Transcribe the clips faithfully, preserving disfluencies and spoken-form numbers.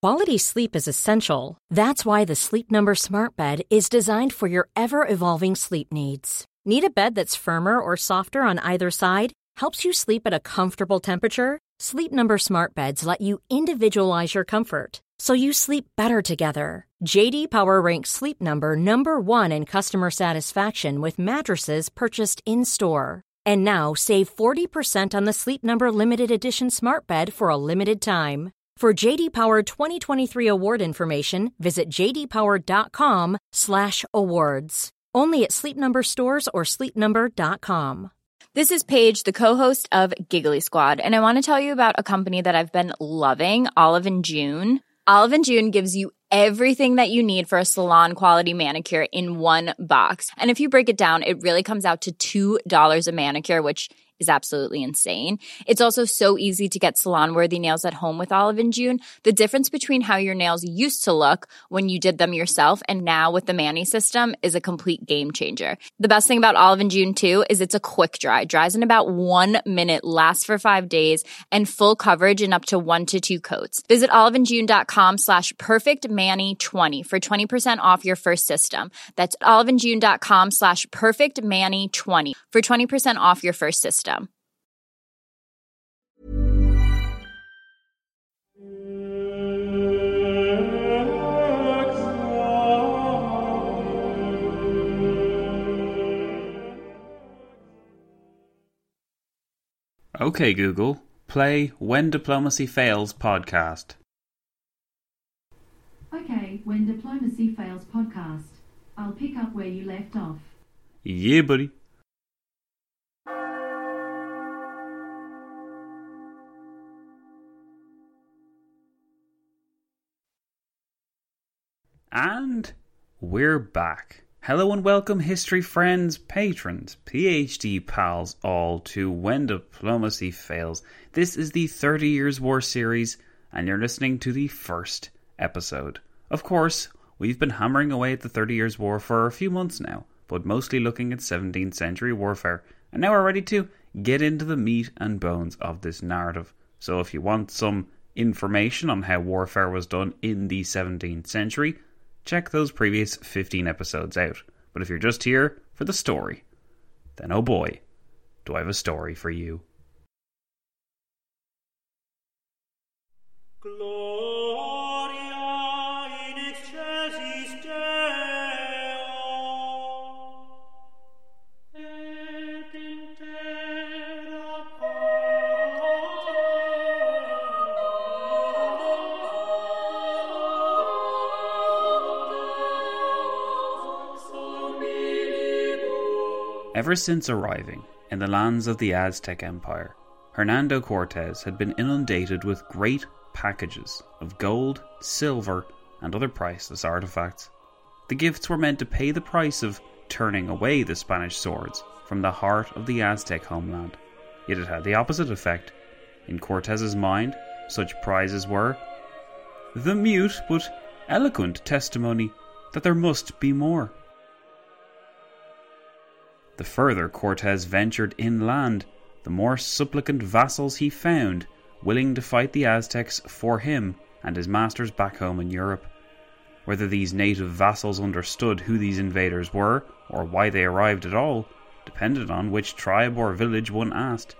Quality sleep is essential. That's why the Sleep Number Smart Bed is designed for your ever-evolving sleep needs. Need a bed that's firmer or softer on either side? Helps you sleep at a comfortable temperature? Sleep Number Smart Beds let you individualize your comfort, so you sleep better together. J D Power ranks Sleep Number number one in customer satisfaction with mattresses purchased in-store. And now save forty percent on the Sleep Number Limited Edition Smart Bed for a limited time. For J D Power twenty twenty-three award information, visit jdpower.com slash awards. Only at Sleep Number stores or sleep number dot com. This is Paige, the co-host of Giggly Squad, and I want to tell you about a company that I've been loving, Olive and June. Olive and June gives you everything that you need for a salon-quality manicure in one box. And if you break it down, it really comes out to two dollars a manicure, which is absolutely insane. It's also so easy to get salon-worthy nails at home with Olive and June. The difference between how your nails used to look when you did them yourself and now with the Mani system is a complete game changer. The best thing about Olive and June, too, is it's a quick dry. Dries in about one minute, lasts for five days, and full coverage in up to one to two coats. Visit oliveandjune.com slash perfectmani20 for twenty percent off your first system. That's oliveandjune.com slash perfectmani20 for twenty percent off your first system. Okay, Google, play When Diplomacy Fails podcast. Okay, When Diplomacy Fails podcast. I'll pick up where you left off. Yeah, buddy. And we're back. Hello and welcome, history friends, patrons, PhD pals, all to When Diplomacy Fails. This is the thirty Years' War series, and you're listening to the first episode. Of course, we've been hammering away at the thirty Years' War for a few months now, but mostly looking at seventeenth century warfare, and now we're ready to get into the meat and bones of this narrative. So if you want some information on how warfare was done in the seventeenth century, check those previous fifteen episodes out. But if you're just here for the story, then oh boy, do I have a story for you. Gloria in excelsis Deo, et in terra Ever since arriving in the lands of the Aztec Empire, Hernando Cortés had been inundated with great packages of gold, silver, and other priceless artifacts. The gifts were meant to pay the price of turning away the Spanish swords from the heart of the Aztec homeland. Yet it had the opposite effect. In Cortés's mind, such prizes were the mute but eloquent testimony that there must be more. The further Cortés ventured inland, the more supplicant vassals he found, willing to fight the Aztecs for him and his masters back home in Europe. Whether these native vassals understood who these invaders were, or why they arrived at all, depended on which tribe or village one asked.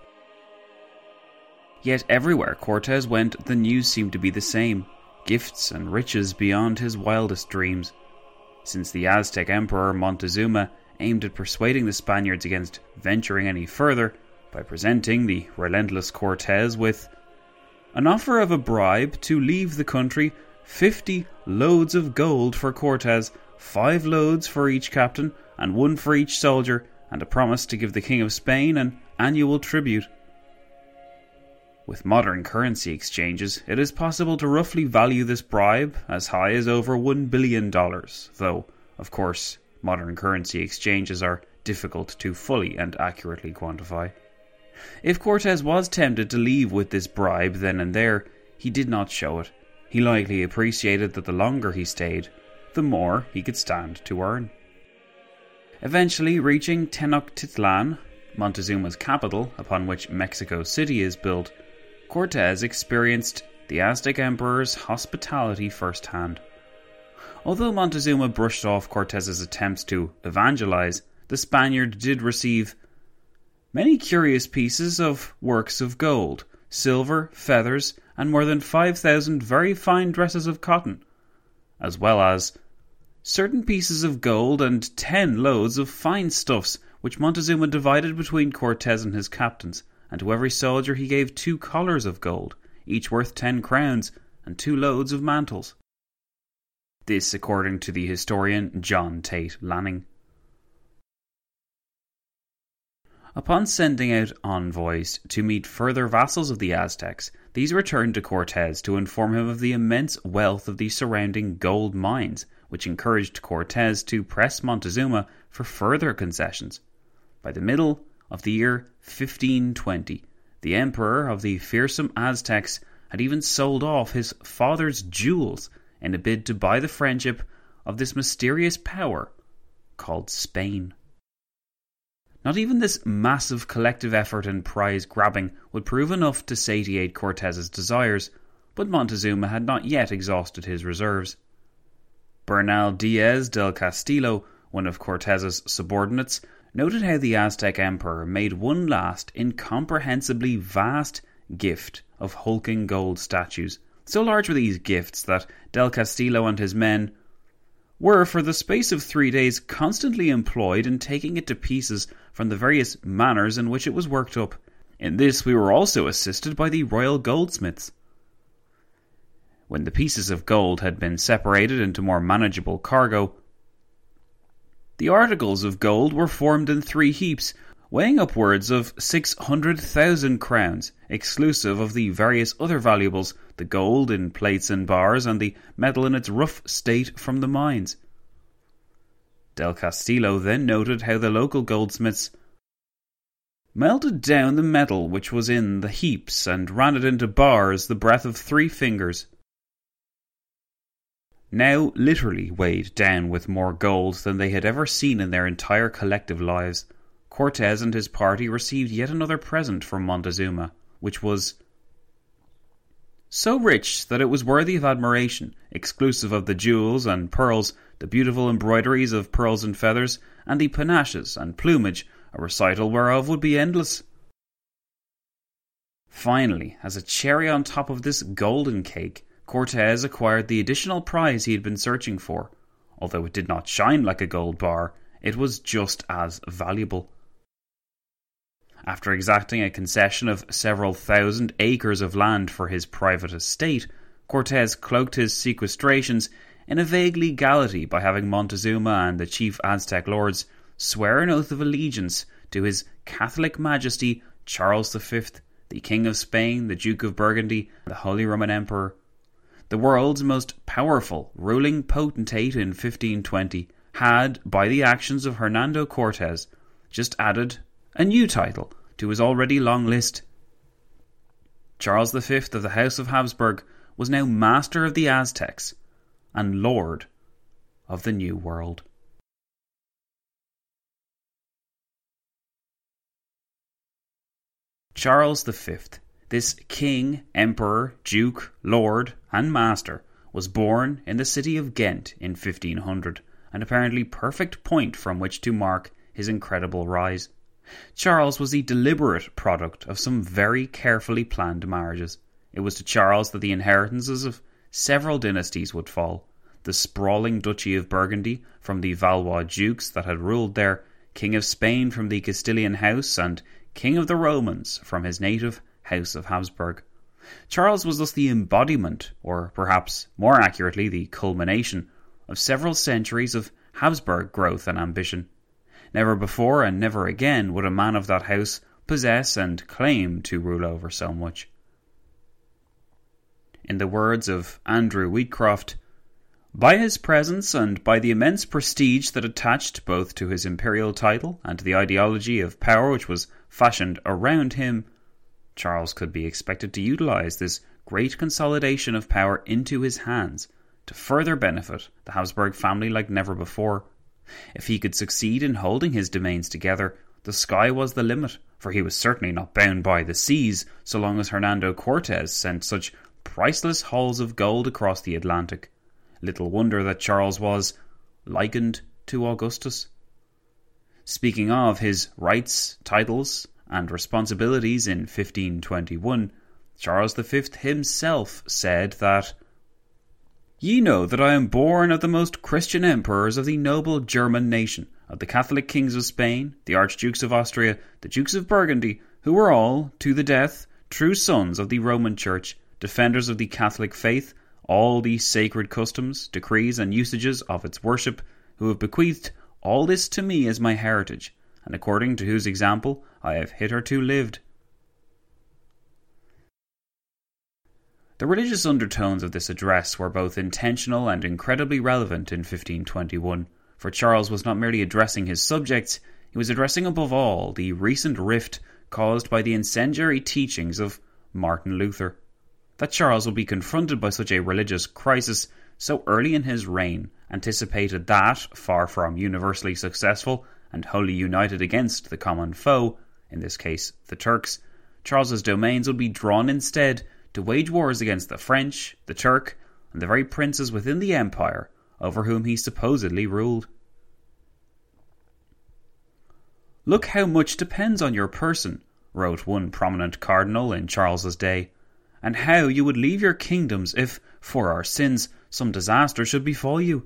Yet everywhere Cortés went, the news seemed to be the same: gifts and riches beyond his wildest dreams. Since the Aztec Emperor Montezuma aimed at persuading the Spaniards against venturing any further by presenting the relentless Cortés with an offer of a bribe to leave the country, fifty loads of gold for Cortés, five loads for each captain, and one for each soldier, and a promise to give the King of Spain an annual tribute. With modern currency exchanges, it is possible to roughly value this bribe as high as over one billion dollars, though, of course, modern currency exchanges are difficult to fully and accurately quantify. If Cortés was tempted to leave with this bribe then and there, he did not show it. He likely appreciated that the longer he stayed, the more he could stand to earn. Eventually reaching Tenochtitlan, Montezuma's capital, upon which Mexico City is built, Cortés experienced the Aztec Emperor's hospitality firsthand. Although Montezuma brushed off Cortez's attempts to evangelize, the Spaniard did receive many curious pieces of works of gold, silver, feathers, and more than five thousand very fine dresses of cotton, as well as certain pieces of gold and ten loads of fine stuffs, which Montezuma divided between Cortez and his captains, and to every soldier he gave two collars of gold, each worth ten crowns, and two loads of mantles. This according to the historian John Tate Lanning. Upon sending out envoys to meet further vassals of the Aztecs, these returned to Cortez to inform him of the immense wealth of the surrounding gold mines, which encouraged Cortez to press Montezuma for further concessions. By the middle of the year fifteen twenty, the emperor of the fearsome Aztecs had even sold off his father's jewels in a bid to buy the friendship of this mysterious power called Spain. Not even this massive collective effort and prize-grabbing would prove enough to satiate Cortez's desires, but Montezuma had not yet exhausted his reserves. Bernal Diaz del Castillo, one of Cortez's subordinates, noted how the Aztec emperor made one last incomprehensibly vast gift of hulking gold statues. So large were these gifts that del Castillo and his men were for the space of three days constantly employed in taking it to pieces from the various manners in which it was worked up. In this we were also assisted by the royal goldsmiths. When the pieces of gold had been separated into more manageable cargo, the articles of gold were formed in three heaps, weighing upwards of six hundred thousand crowns, exclusive of the various other valuables, the gold in plates and bars, and the metal in its rough state from the mines. Del Castillo then noted how the local goldsmiths melted down the metal which was in the heaps and ran it into bars the breadth of three fingers, now literally weighed down with more gold than they had ever seen in their entire collective lives. Cortez and his party received yet another present from Montezuma, which was so rich that it was worthy of admiration, exclusive of the jewels and pearls, the beautiful embroideries of pearls and feathers, and the panaches and plumage, a recital whereof would be endless. Finally, as a cherry on top of this golden cake, Cortez acquired the additional prize he had been searching for. Although it did not shine like a gold bar, it was just as valuable. After exacting a concession of several thousand acres of land for his private estate, Cortez cloaked his sequestrations in a vague legality by having Montezuma and the chief Aztec lords swear an oath of allegiance to his Catholic Majesty Charles the Fifth, the King of Spain, the Duke of Burgundy, the Holy Roman Emperor. The world's most powerful ruling potentate in fifteen twenty had, by the actions of Hernando Cortez, just added a new title to his already long list. Charles the Fifth of the House of Habsburg was now master of the Aztecs and lord of the New World. Charles the Fifth, this king, emperor, duke, lord, and master, was born in the city of Ghent in fifteen hundred, an apparently perfect point from which to mark his incredible rise. Charles was the deliberate product of some very carefully planned marriages. It was to Charles that the inheritances of several dynasties would fall. The sprawling Duchy of Burgundy from the Valois dukes that had ruled there, King of Spain from the Castilian house, and King of the Romans from his native House of Habsburg. Charles was thus the embodiment, or perhaps more accurately the culmination, of several centuries of Habsburg growth and ambition. Never before and never again would a man of that house possess and claim to rule over so much. In the words of Andrew Wheatcroft, by his presence and by the immense prestige that attached both to his imperial title and to the ideology of power which was fashioned around him, Charles could be expected to utilize this great consolidation of power into his hands to further benefit the Habsburg family like never before. If he could succeed in holding his domains together, the sky was the limit, for he was certainly not bound by the seas so long as Hernando Cortez sent such priceless hauls of gold across the Atlantic. Little wonder that Charles was likened to Augustus. Speaking of his rights, titles, and responsibilities in fifteen twenty-one, Charles the Fifth himself said that, "Ye know that I am born of the most Christian emperors of the noble German nation, of the Catholic kings of Spain, the Archdukes of Austria, the Dukes of Burgundy, who were all, to the death, true sons of the Roman Church, defenders of the Catholic faith, all the sacred customs, decrees, and usages of its worship, who have bequeathed all this to me as my heritage, and according to whose example I have hitherto lived." The religious undertones of this address were both intentional and incredibly relevant in fifteen twenty-one, for Charles was not merely addressing his subjects, he was addressing above all the recent rift caused by the incendiary teachings of Martin Luther. That Charles would be confronted by such a religious crisis so early in his reign anticipated that, far from universally successful and wholly united against the common foe, in this case the Turks, Charles's domains would be drawn instead to wage wars against the French, the Turk, and the very princes within the empire over whom he supposedly ruled. "Look how much depends on your person," wrote one prominent cardinal in Charles's day, "and how you would leave your kingdoms if, for our sins, some disaster should befall you."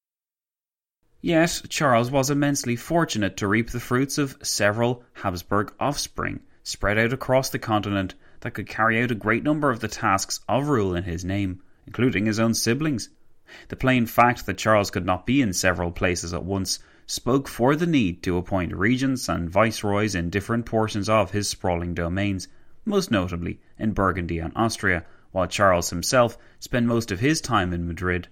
Yet Charles was immensely fortunate to reap the fruits of several Habsburg offspring spread out across the continent that could carry out a great number of the tasks of rule in his name, including his own siblings. The plain fact that Charles could not be in several places at once spoke for the need to appoint regents and viceroys in different portions of his sprawling domains, most notably in Burgundy and Austria, while Charles himself spent most of his time in Madrid.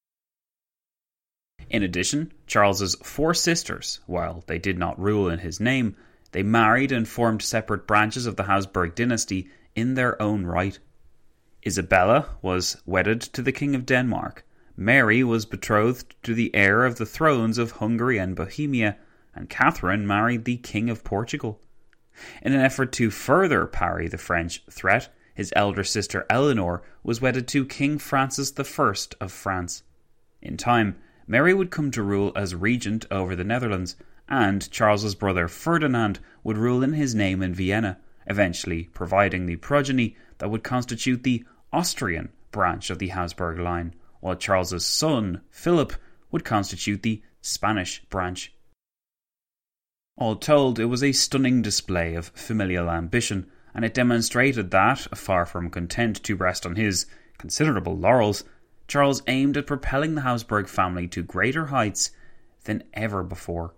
In addition, Charles's four sisters, while they did not rule in his name, they married and formed separate branches of the Habsburg dynasty in their own right. Isabella was wedded to the King of Denmark, Mary was betrothed to the heir of the thrones of Hungary and Bohemia, and Catherine married the King of Portugal. In an effort to further parry the French threat, his elder sister Eleanor was wedded to King Francis the First of France. In time, Mary would come to rule as regent over the Netherlands, and Charles's brother Ferdinand would rule in his name in Vienna, eventually providing the progeny that would constitute the Austrian branch of the Habsburg line, while Charles's son, Philip, would constitute the Spanish branch. All told, it was a stunning display of familial ambition, and it demonstrated that, far from content to rest on his considerable laurels, Charles aimed at propelling the Habsburg family to greater heights than ever before.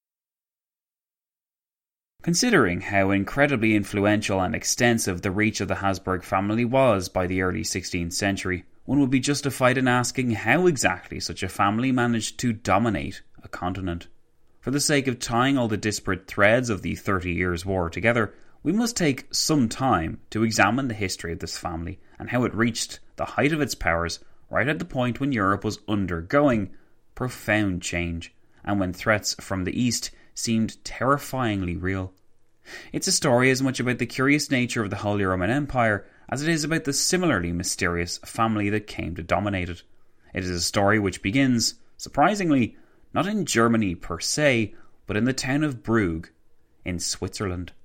Considering how incredibly influential and extensive the reach of the Habsburg family was by the early sixteenth century, one would be justified in asking how exactly such a family managed to dominate a continent. For the sake of tying all the disparate threads of the Thirty Years' War together, we must take some time to examine the history of this family and how it reached the height of its powers right at the point when Europe was undergoing profound change, and when threats from the East seemed terrifyingly real. It's a story as much about the curious nature of the Holy Roman Empire as it is about the similarly mysterious family that came to dominate it. It is a story which begins, surprisingly, not in Germany per se, but in the town of Brugg, in Switzerland.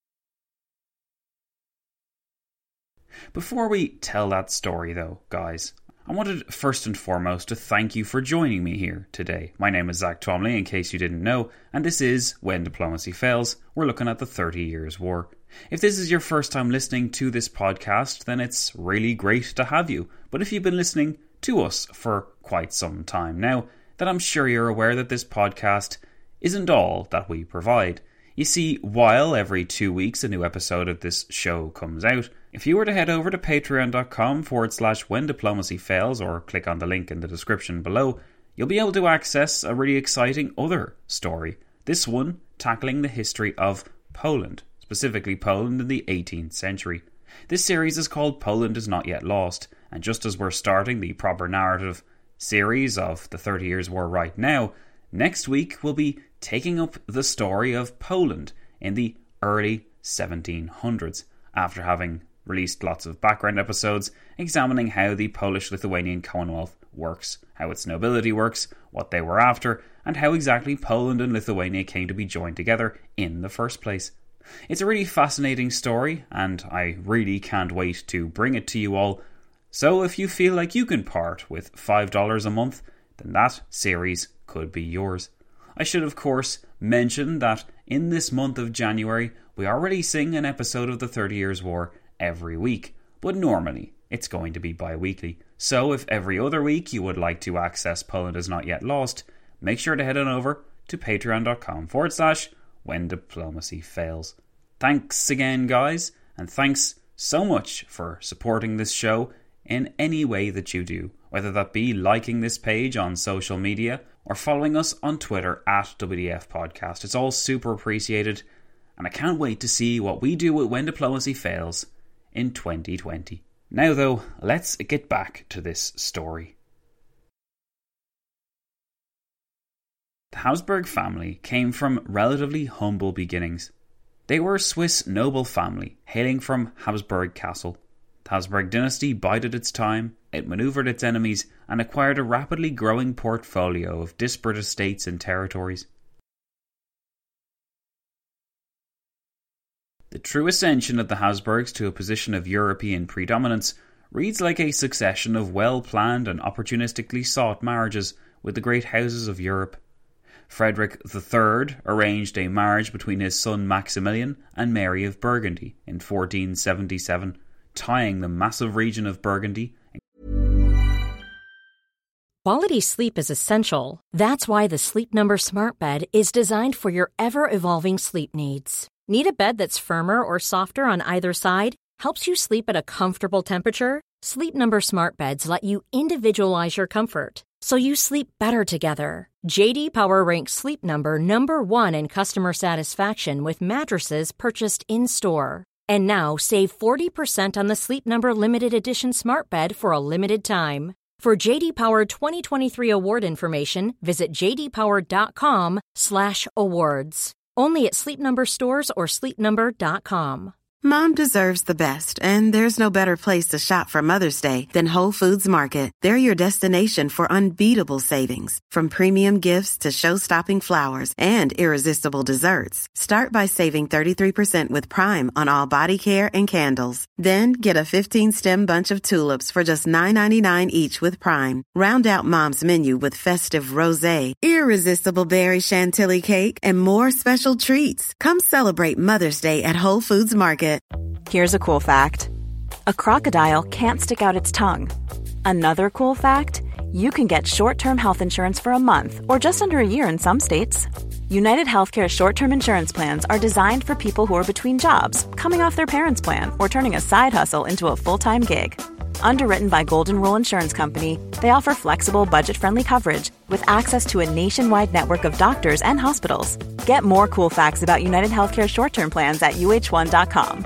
Before we tell that story though, guys, I wanted first and foremost to thank you for joining me here today. My name is Zach Twomley, in case you didn't know, and this is When Diplomacy Fails. We're looking at the Thirty Years' War. If this is your first time listening to this podcast, then it's really great to have you. But if you've been listening to us for quite some time now, then I'm sure you're aware that this podcast isn't all that we provide. You see, while every two weeks a new episode of this show comes out, if you were to head over to patreon.com forward slash when diplomacy fails or click on the link in the description below, you'll be able to access a really exciting other story. This one tackling the history of Poland, specifically Poland in the eighteenth century. This series is called Poland is Not Yet Lost, and just as we're starting the proper narrative series of the Thirty Years' War right now, next week we'll be taking up the story of Poland in the early seventeen hundreds, after having released lots of background episodes examining how the Polish-Lithuanian Commonwealth works, how its nobility works, what they were after, and how exactly Poland and Lithuania came to be joined together in the first place. It's a really fascinating story, and I really can't wait to bring it to you all. So if you feel like you can part with five dollars a month, then that series could be yours. I should of course mention that in this month of January, we are releasing an episode of the Thirty Years' War every week, but normally it's going to be bi-weekly. So if every other week you would like to access Poland Is Not Yet Lost, make sure to head on over to patreon.com forward slash when diplomacy fails. Thanks again, guys, and thanks so much for supporting this show in any way that you do, whether that be liking this page on social media or following us on Twitter at W D F Podcast. It's all super appreciated, and I can't wait to see what we do with When Diplomacy Fails in twenty twenty. Now though, let's get back to this story. The Habsburg family came from relatively humble beginnings. They were a Swiss noble family hailing from Habsburg Castle. The Habsburg dynasty bided its time, outmaneuvered its enemies, and acquired a rapidly growing portfolio of disparate estates and territories. The true ascension of the Habsburgs to a position of European predominance reads like a succession of well-planned and opportunistically sought marriages with the great houses of Europe. Frederick the Third arranged a marriage between his son Maximilian and Mary of Burgundy in fourteen seventy-seven, tying the massive region of Burgundy. Quality sleep is essential. That's why the Sleep Number Smart Bed is designed for your ever-evolving sleep needs. Need a bed that's firmer or softer on either side? Helps you sleep at a comfortable temperature? Sleep Number Smart Beds let you individualize your comfort, so you sleep better together. J D Power ranks Sleep Number number one in customer satisfaction with mattresses purchased in-store. And now save forty percent on the Sleep Number Limited Edition Smart Bed for a limited time. For J D Power twenty twenty-three award information, visit jdpower.com slash awards. Only at Sleep Number stores or sleep number dot com. Mom deserves the best, and there's no better place to shop for Mother's Day than Whole Foods Market. They're your destination for unbeatable savings, from premium gifts to show-stopping flowers and irresistible desserts. Start by saving thirty-three percent with Prime on all body care and candles. Then get a fifteen-stem bunch of tulips for just nine ninety-nine each with Prime. Round out Mom's menu with festive rosé, irresistible berry chantilly cake, and more special treats. Come celebrate Mother's Day at Whole Foods Market. Here's a cool fact. A crocodile can't stick out its tongue. Another cool fact, you can get short-term health insurance for a month or just under a year in some states. United Healthcare short-term insurance plans are designed for people who are between jobs, coming off their parents' plan, or turning a side hustle into a full-time gig. Underwritten by Golden Rule Insurance Company, they offer flexible, budget-friendly coverage with access to a nationwide network of doctors and hospitals. Get more cool facts about United Healthcare short-term plans at U H one dot com.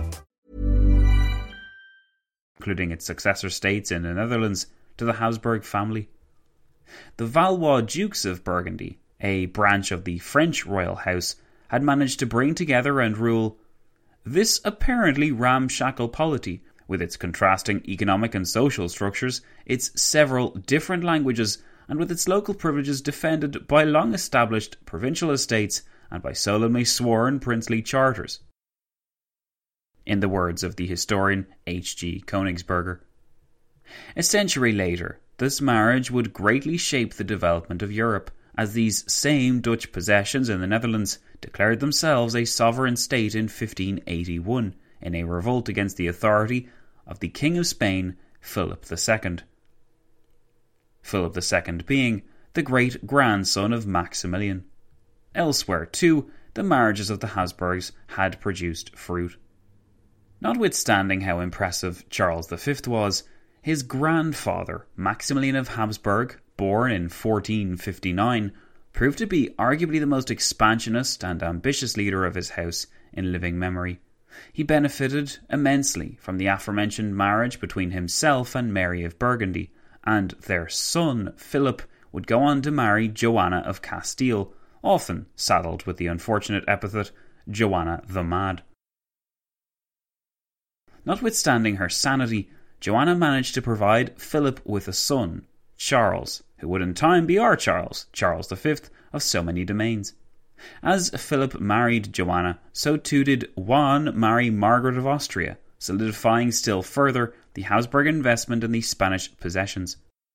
Including its successor states in the Netherlands, to the Habsburg family. The Valois Dukes of Burgundy, a branch of the French royal house, had managed to bring together and rule this apparently ramshackle polity, with its contrasting economic and social structures, its several different languages, and with its local privileges defended by long-established provincial estates and by solemnly sworn princely charters. In the words of the historian H G Königsberger. A century later, this marriage would greatly shape the development of Europe, as these same Dutch possessions in the Netherlands declared themselves a sovereign state in fifteen eighty-one, in a revolt against the authority of the King of Spain, Philip the Second. Philip the Second being the great-grandson of Maximilian. Elsewhere, too, the marriages of the Habsburgs had produced fruit. Notwithstanding how impressive Charles the Fifth was, his grandfather, Maximilian of Habsburg, born in fourteen fifty-nine, proved to be arguably the most expansionist and ambitious leader of his house in living memory. He benefited immensely from the aforementioned marriage between himself and Mary of Burgundy, and their son, Philip, would go on to marry Joanna of Castile, often saddled with the unfortunate epithet Joanna the Mad. Notwithstanding her sanity, Joanna managed to provide Philip with a son, Charles, who would in time be our Charles, Charles the Fifth of so many domains. As Philip married Joanna, so too did Juan marry Margaret of Austria, solidifying still further the Habsburg investment in the Spanish possessions.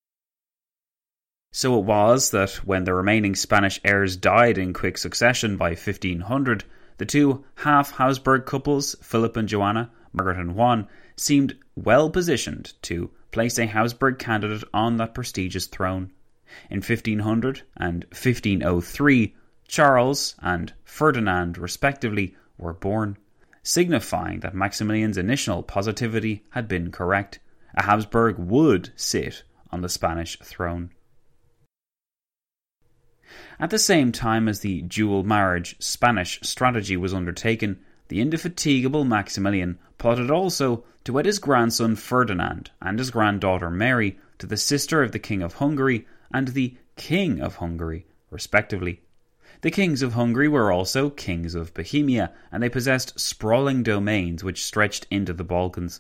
So it was that when the remaining Spanish heirs died in quick succession by fifteen hundred, the two half-Habsburg couples, Philip and Joanna, Margaret and Juan, seemed well positioned to place a Habsburg candidate on that prestigious throne. In fifteen hundred and fifteen oh three, Charles and Ferdinand, respectively, were born, signifying that Maximilian's initial positivity had been correct. A Habsburg would sit on the Spanish throne. At the same time as the dual marriage Spanish strategy was undertaken, the indefatigable Maximilian plotted also to wed his grandson Ferdinand and his granddaughter Mary to the sister of the King of Hungary and the King of Hungary, respectively. The kings of Hungary were also kings of Bohemia, and they possessed sprawling domains which stretched into the Balkans.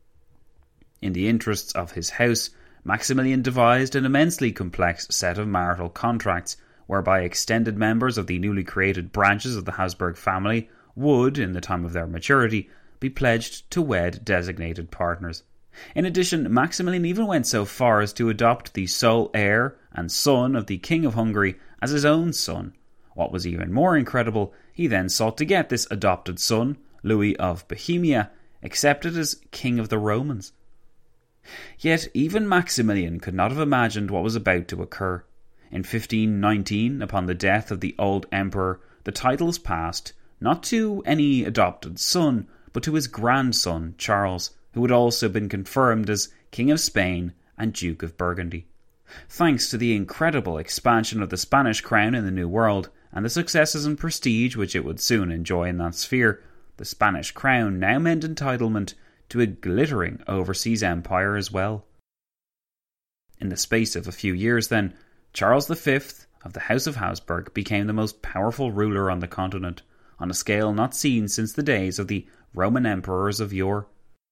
In the interests of his house, Maximilian devised an immensely complex set of marital contracts, whereby extended members of the newly created branches of the Habsburg family would, in the time of their maturity, be pledged to wed designated partners. In addition, Maximilian even went so far as to adopt the sole heir and son of the King of Hungary as his own son. What was even more incredible, he then sought to get this adopted son, Louis of Bohemia, accepted as King of the Romans. Yet even Maximilian could not have imagined what was about to occur. In fifteen nineteen, upon the death of the old emperor, the titles passed not to any adopted son, but to his grandson Charles, who had also been confirmed as King of Spain and Duke of Burgundy. Thanks to the incredible expansion of the Spanish crown in the New World, and the successes and prestige which it would soon enjoy in that sphere, the Spanish crown now meant entitlement to a glittering overseas empire as well. In the space of a few years then, Charles the Fifth of the House of Habsburg became the most powerful ruler on the continent, on a scale not seen since the days of the Roman emperors of yore.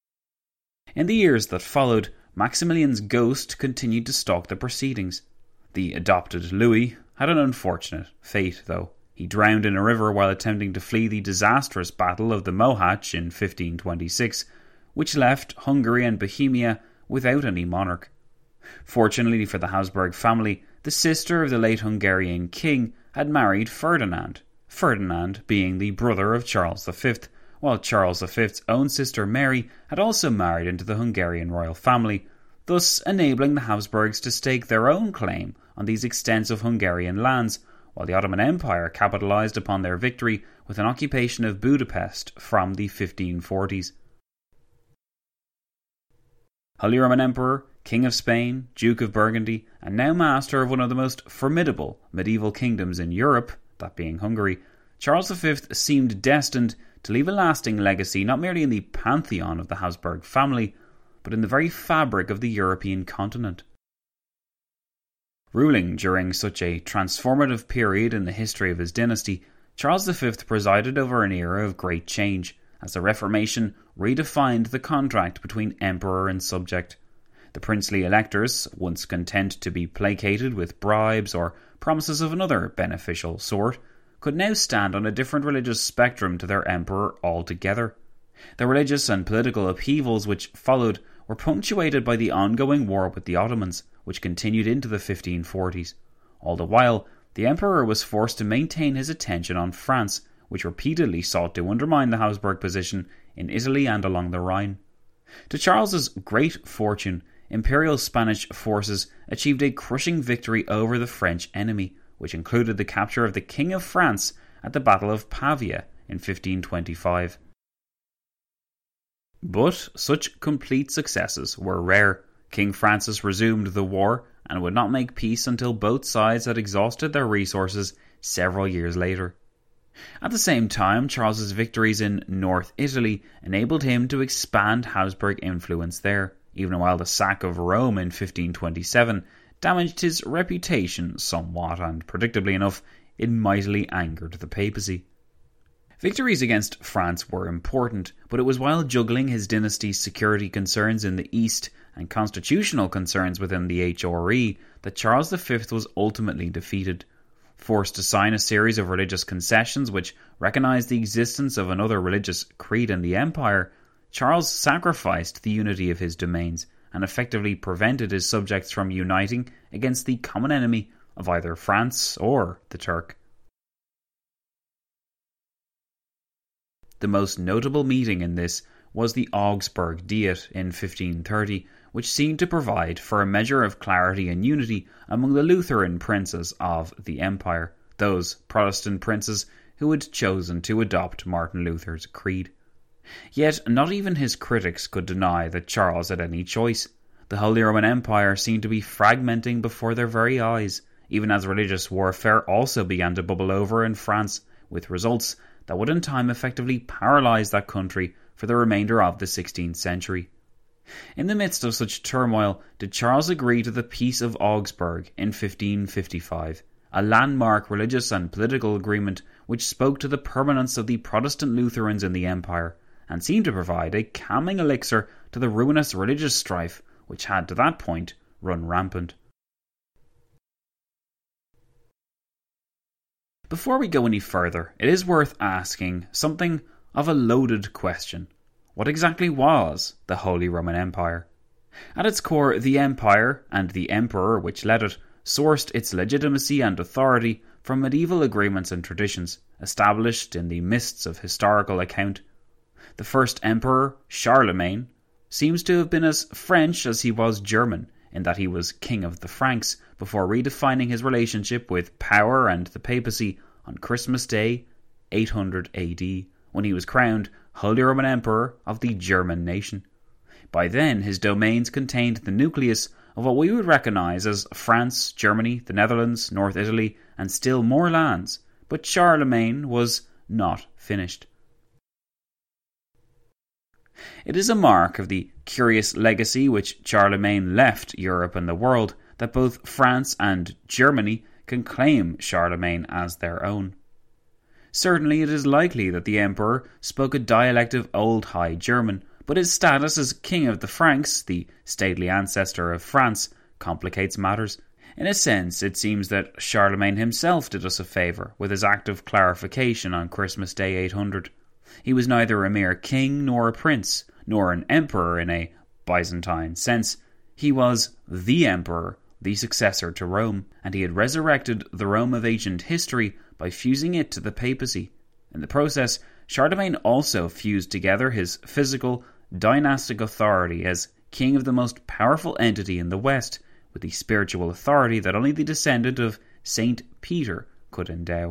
In the years that followed, Maximilian's ghost continued to stalk the proceedings. The adopted Louis had an unfortunate fate, though. He drowned in a river while attempting to flee the disastrous Battle of the Mohács in fifteen twenty-six, which left Hungary and Bohemia without any monarch. Fortunately for the Habsburg family, the sister of the late Hungarian king had married Ferdinand, Ferdinand being the brother of Charles the Fifth, while Charles the Fifth's own sister Mary had also married into the Hungarian royal family, thus enabling the Habsburgs to stake their own claim on these extensive Hungarian lands, while the Ottoman Empire capitalised upon their victory with an occupation of Budapest from the fifteen forties. Holy Roman Emperor, King of Spain, Duke of Burgundy, and now master of one of the most formidable medieval kingdoms in Europe, that being Hungary, Charles the Fifth seemed destined to leave a lasting legacy not merely in the pantheon of the Habsburg family, but in the very fabric of the European continent. Ruling during such a transformative period in the history of his dynasty, Charles the Fifth presided over an era of great change, as the Reformation redefined the contract between emperor and subject. The princely electors, once content to be placated with bribes or promises of another beneficial sort, could now stand on a different religious spectrum to their emperor altogether. The religious and political upheavals which followed were punctuated by the ongoing war with the Ottomans, which continued into the fifteen forties. All the while, the emperor was forced to maintain his attention on France, which repeatedly sought to undermine the Habsburg position in Italy and along the Rhine. To Charles's great fortune, imperial Spanish forces achieved a crushing victory over the French enemy, which included the capture of the King of France at the Battle of Pavia in fifteen twenty-five. But such complete successes were rare. King Francis resumed the war and would not make peace until both sides had exhausted their resources several years later. At the same time, Charles's victories in North Italy enabled him to expand Habsburg influence there, even while the sack of Rome in fifteen twenty-seven damaged his reputation somewhat, and predictably enough, it mightily angered the papacy. Victories against France were important, but it was while juggling his dynasty's security concerns in the east and constitutional concerns within the H R E that Charles the Fifth was ultimately defeated. Forced to sign a series of religious concessions which recognised the existence of another religious creed in the empire, Charles sacrificed the unity of his domains and effectively prevented his subjects from uniting against the common enemy of either France or the Turk. The most notable meeting in this was the Augsburg Diet in fifteen thirty, which seemed to provide for a measure of clarity and unity among the Lutheran princes of the empire, those Protestant princes who had chosen to adopt Martin Luther's creed. Yet not even his critics could deny that Charles had any choice. The Holy Roman Empire seemed to be fragmenting before their very eyes, even as religious warfare also began to bubble over in France, with results that would in time effectively paralyse that country for the remainder of the sixteenth century. In the midst of such turmoil did Charles agree to the Peace of Augsburg in fifteen fifty-five, a landmark religious and political agreement which spoke to the permanence of the Protestant Lutherans in the empire, and seemed to provide a calming elixir to the ruinous religious strife which had to that point run rampant. Before we go any further, it is worth asking something of a loaded question. What exactly was the Holy Roman Empire? At its core, the empire, and the emperor which led it, sourced its legitimacy and authority from medieval agreements and traditions, established in the mists of historical account. The first emperor, Charlemagne, seems to have been as French as he was German, in that he was king of the Franks, before redefining his relationship with power and the papacy on Christmas Day, eight hundred A D, when he was crowned Holy Roman Emperor of the German nation. By then, his domains contained the nucleus of what we would recognise as France, Germany, the Netherlands, North Italy, and still more lands, but Charlemagne was not finished. It is a mark of the curious legacy which Charlemagne left Europe and the world that both France and Germany can claim Charlemagne as their own. Certainly it is likely that the emperor spoke a dialect of Old High German, but his status as king of the Franks, the stately ancestor of France, complicates matters. In a sense, it seems that Charlemagne himself did us a favour with his act of clarification on Christmas Day eight hundred. He was neither a mere king nor a prince, nor an emperor in a Byzantine sense. He was the emperor, the successor to Rome, and he had resurrected the Rome of ancient history by fusing it to the papacy. In the process, Charlemagne also fused together his physical, dynastic authority as king of the most powerful entity in the West, with the spiritual authority that only the descendant of Saint Peter could endow.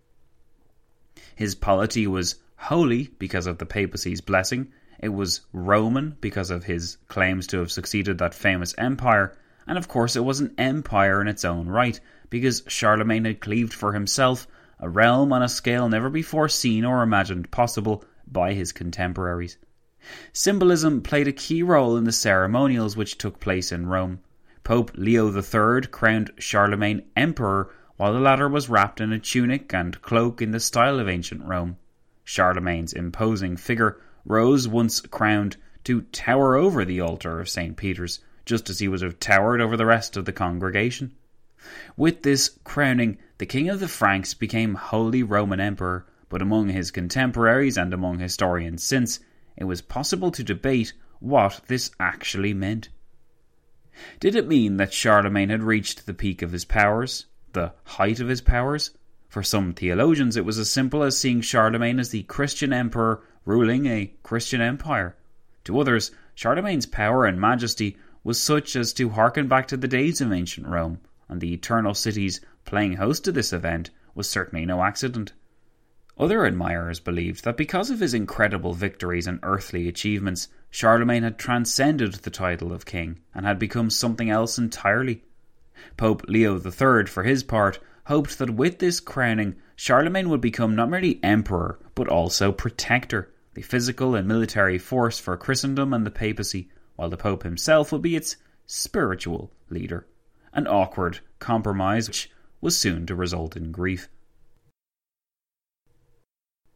His polity was holy because of the papacy's blessing, it was Roman because of his claims to have succeeded that famous empire, and of course it was an empire in its own right, because Charlemagne had cleaved for himself a realm on a scale never before seen or imagined possible by his contemporaries. Symbolism played a key role in the ceremonials which took place in Rome. Pope Leo the Third crowned Charlemagne emperor, while the latter was wrapped in a tunic and cloak in the style of ancient Rome. Charlemagne's imposing figure rose once crowned to tower over the altar of Saint Peter's, just as he would have towered over the rest of the congregation. With this crowning, the king of the Franks became Holy Roman Emperor, but among his contemporaries and among historians since, it was possible to debate what this actually meant. Did it mean that Charlemagne had reached the peak of his powers, the height of his powers? For some theologians, it was as simple as seeing Charlemagne as the Christian emperor ruling a Christian empire. To others, Charlemagne's power and majesty was such as to harken back to the days of ancient Rome, and the eternal cities playing host to this event was certainly no accident. Other admirers believed that because of his incredible victories and earthly achievements, Charlemagne had transcended the title of king and had become something else entirely. Pope Leo the Third, for his part, hoped that with this crowning, Charlemagne would become not merely emperor, but also protector, the physical and military force for Christendom and the papacy, while the Pope himself would be its spiritual leader. An awkward compromise which was soon to result in grief.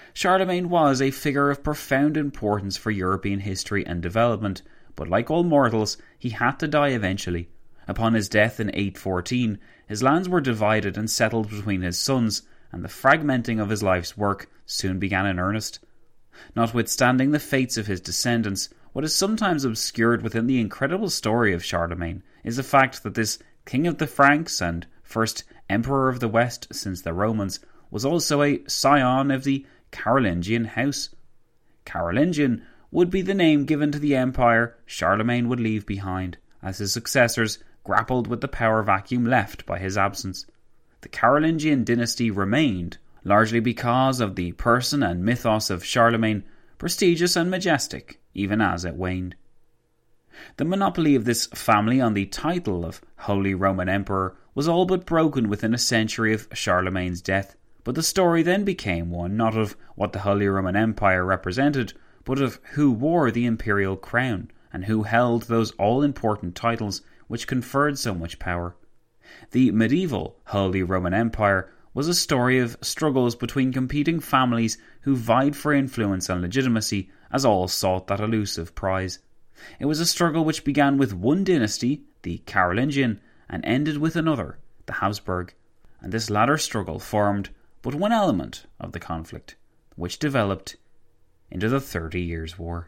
Charlemagne was a figure of profound importance for European history and development, but like all mortals, he had to die eventually. Upon his death in eight fourteen, his lands were divided and settled between his sons, and the fragmenting of his life's work soon began in earnest. Notwithstanding the fates of his descendants, what is sometimes obscured within the incredible story of Charlemagne is the fact that this king of the Franks and first emperor of the West since the Romans was also a scion of the Carolingian house. Carolingian would be the name given to the empire Charlemagne would leave behind, as his successors grappled with the power vacuum left by his absence. The Carolingian dynasty remained, largely because of the person and mythos of Charlemagne, prestigious and majestic, even as it waned. The monopoly of this family on the title of Holy Roman Emperor was all but broken within a century of Charlemagne's death, but the story then became one not of what the Holy Roman Empire represented, but of who wore the imperial crown, and who held those all-important titles which conferred so much power. The medieval Holy Roman Empire was a story of struggles between competing families who vied for influence and legitimacy as all sought that elusive prize. It was a struggle which began with one dynasty, the Carolingian, and ended with another, the Habsburg, and this latter struggle formed but one element of the conflict, which developed into the Thirty Years' War.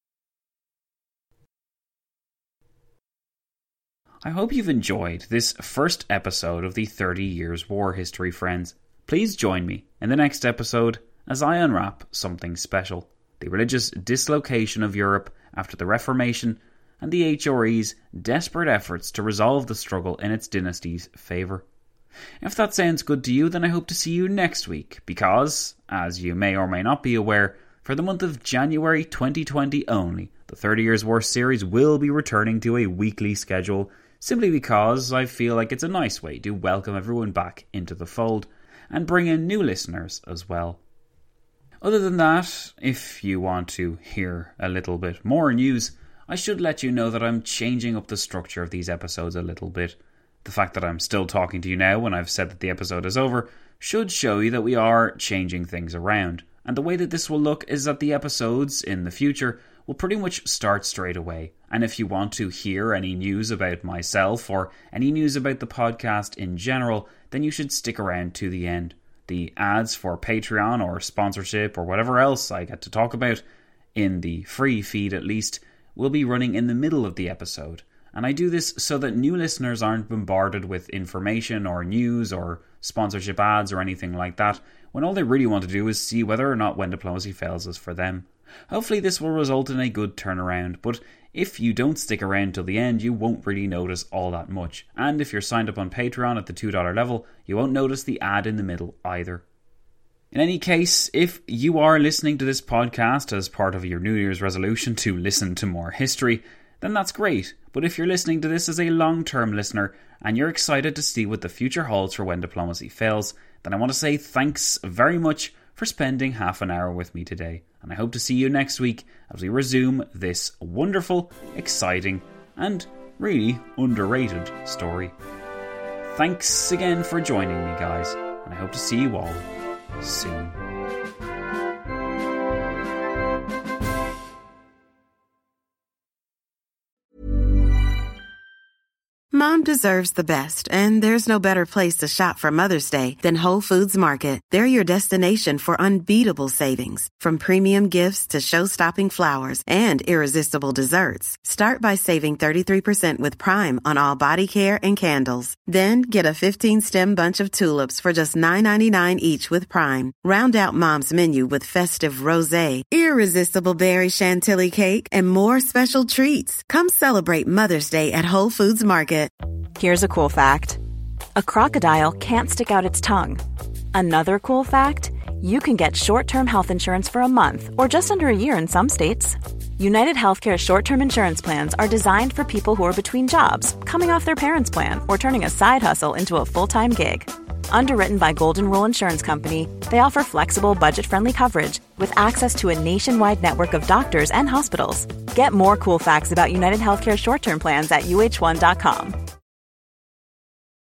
I hope you've enjoyed this first episode of the Thirty Years' War history, friends. Please join me in the next episode as I unwrap something special, the religious dislocation of Europe after the Reformation and the H R E's desperate efforts to resolve the struggle in its dynasty's favour. If that sounds good to you, then I hope to see you next week, because, as you may or may not be aware, for the month of January twenty twenty only, the Thirty Years' War series will be returning to a weekly schedule, simply because I feel like it's a nice way to welcome everyone back into the fold, and bring in new listeners as well. Other than that, if you want to hear a little bit more news, I should let you know that I'm changing up the structure of these episodes a little bit. The fact that I'm still talking to you now when I've said that the episode is over should show you that we are changing things around. And the way that this will look is that the episodes in the future will pretty much start straight away. And if you want to hear any news about myself or any news about the podcast in general, then you should stick around to the end. The ads for Patreon or sponsorship or whatever else I get to talk about, in the free feed at least, will be running in the middle of the episode. And I do this so that new listeners aren't bombarded with information or news or sponsorship ads or anything like that, when all they really want to do is see whether or not When Diplomacy Fails is for them. Hopefully this will result in a good turnaround, but if you don't stick around till the end, you won't really notice all that much. And if you're signed up on Patreon at the two dollars level, you won't notice the ad in the middle either. In any case, if you are listening to this podcast as part of your New Year's resolution to listen to more history, then that's great. But if you're listening to this as a long-term listener and you're excited to see what the future holds for When Diplomacy Fails, then I want to say thanks very much for spending half an hour with me today. And I hope to see you next week as we resume this wonderful, exciting, and really underrated story. Thanks again for joining me, guys, and I hope to see you all soon. Mom deserves the best, and there's no better place to shop for Mother's Day than Whole Foods Market. They're your destination for unbeatable savings, from premium gifts to show-stopping flowers and irresistible desserts. Start by saving thirty-three percent with Prime on all body care and candles. Then get a fifteen-stem bunch of tulips for just nine ninety-nine each with Prime. Round out Mom's menu with festive rosé, irresistible berry chantilly cake, and more special treats. Come celebrate Mother's Day at Whole Foods Market. Here's a cool fact. A crocodile can't stick out its tongue. Another cool fact, you can get short-term health insurance for a month or just under a year in some states. United Healthcare short-term insurance plans are designed for people who are between jobs, coming off their parents' plan, or turning a side hustle into a full-time gig. Underwritten by Golden Rule Insurance Company, they offer flexible, budget-friendly coverage with access to a nationwide network of doctors and hospitals. Get more cool facts about United Healthcare short-term plans at U H one dot com.